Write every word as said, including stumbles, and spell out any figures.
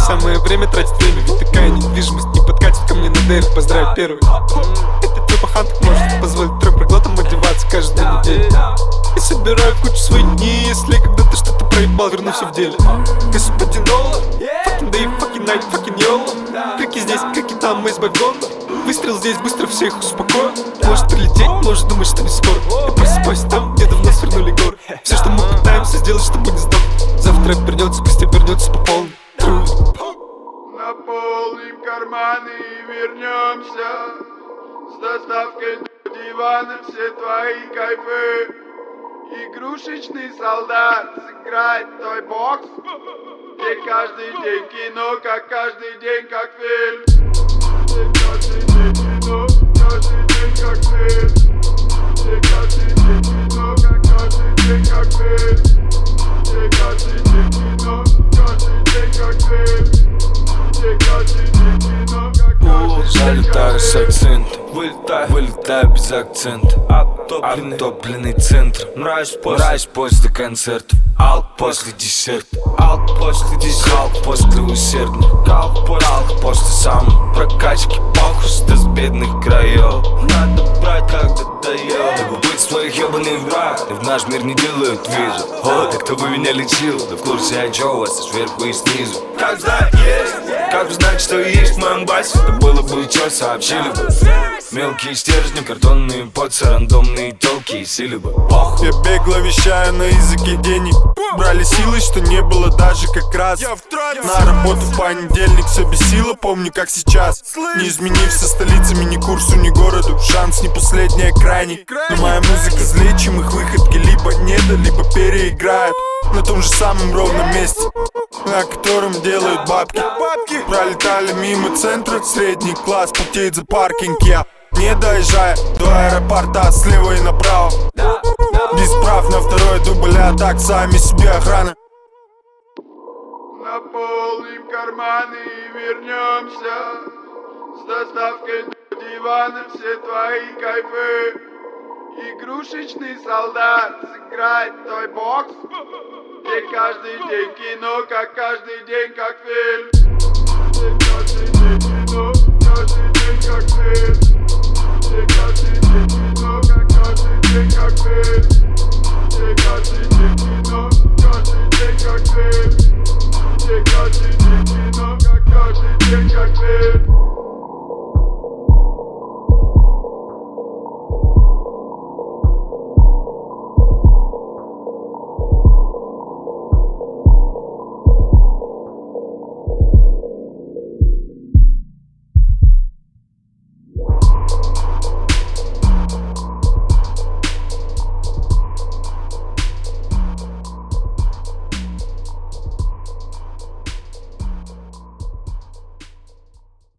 Самое время тратить время, ведь такая недвижимость не подкатит ко мне на деле. Поздравь первый. Это твой пахан так может позволить трем проглотам одеваться каждую неделю. Я собираю в кучу свои дни, если когда-то что-то проебал, верну все в деле. Господин Нола, fucking day, fucking night, fucking YOLO. Крики здесь, крики там, мы избавь Гондо. Выстрел здесь, быстро всех успокою. Может прилететь, может думать, что не скоро. Я просыпаюсь там, где давно свернули горы. Все, что мы пытаемся сделать, чтобы не сдох. Завтра вернется, пусть вернется по полной. Наполним карманы и вернемся с доставкой на диваны все твои кайфы. Игрушечный солдат сыграет твой бокс, где каждый день кино, как каждый день как фильм. Где каждый день кино, каждый день как фильм. Где каждый день кино, как каждый день как фильм. Где каждый день кино, каждый день как фильм. Где каждый день кино, как каждый день. Залетаю с акцентом, вылетаю, вылетаю без акцента. Оттопленный, оттопленный центр. Мразь после, мразь после концертов. Алк после десерта. Алк после десерта. Алк после усердных. Алк после, алк после самой прокачки. Похуй с бедных краев. Надо брать, когда даёт. Чтобы быть в своих ебаных враг. И в наш мир не делают визу. О, ты кто бы меня лечил? Да в курсе я чё у вас и сверху и снизу. Как знать есть, как бы знать, что есть в моем басе. Да было бы чё, сообщили бы. Мелкие стержни, картонные поцы, рандомные телки и сили бы. Ох. Я бегло вещаю на языке денег. Брали силы, что не было даже как раз. На работу в понедельник все бесило, помню как сейчас. Не изменився столицами, ни курсу, ни городу. Шанс не последний, а крайний. Но моя музыка злее, чем их выходки. Либо недо, либо переиграют на том же самом ровном месте, на котором делают бабки. Пролетали мимо центра, средний класс потеет за паркинг. Я не доезжая до аэропорта слева и направо. Без прав на второй дубль, а так сами себе охрана. Наполним карманы и вернемся с доставкой на диваны все твои кайфы. Игрушечный солдат сыграет твой бокс, где каждый день кино, как каждый день как фильм.